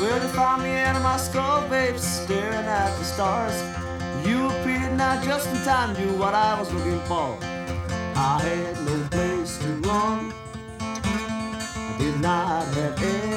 Well, they found me in my skull, babe, staring at the stars. You appeared now just in time, do what I was looking for. I had no place to run, I did not have